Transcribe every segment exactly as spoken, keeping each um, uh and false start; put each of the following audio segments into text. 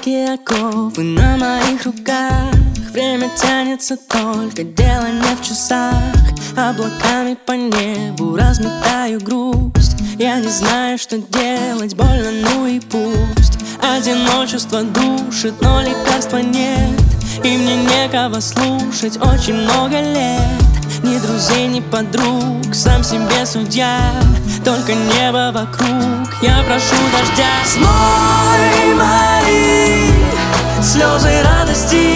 Глубокие оковы на моих руках. Время тянется, только дело не в часах. Облаками по небу разметаю грусть. Я не знаю, что делать, больно, ну и пусть. Одиночество душит, но лекарства нет. И мне некого слушать очень много лет. Ни друзей, ни подруг, сам себе судья. Только небо вокруг, я прошу дождя. Смой мои слезы радости,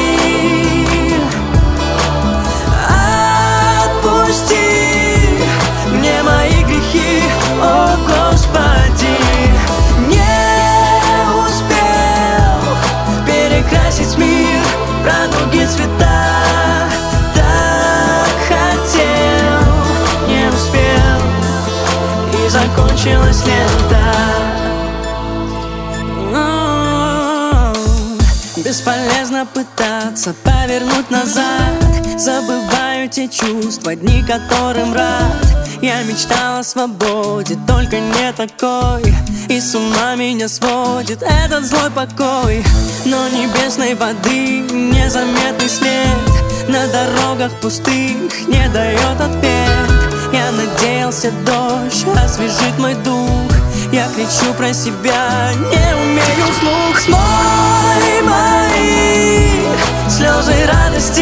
отпусти мне мои грехи, о Господи. Не успел перекрасить мир в радуги цвета. Закончилась лента. Бесполезно пытаться повернуть назад. Забываю те чувства, дни которым рад. Я мечтал о свободе, только не такой. И с ума меня сводит этот злой покой. Но небесной воды незаметный след на дорогах пустых не дает ответ. Я надеялся, дождь освежит мой дух. Я кричу про себя, не умею вслух. Смой мои слезы радости,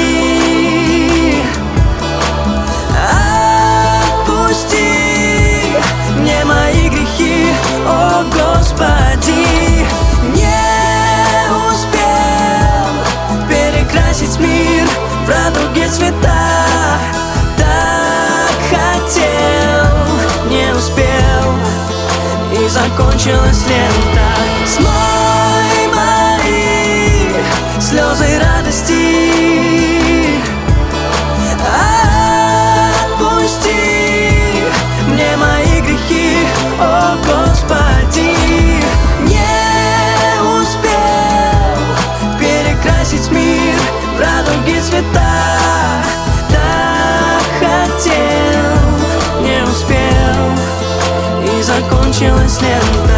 отпусти мне мои грехи, о Господи. Не успел перекрасить мир в радуге цвета. Не успел, и закончилась лента. Смой мои слезы радости, отпусти мне мои грехи, о Господи. Не успел перекрасить мир в радуги цвета. Так хотел, не успел, и закончилась лента.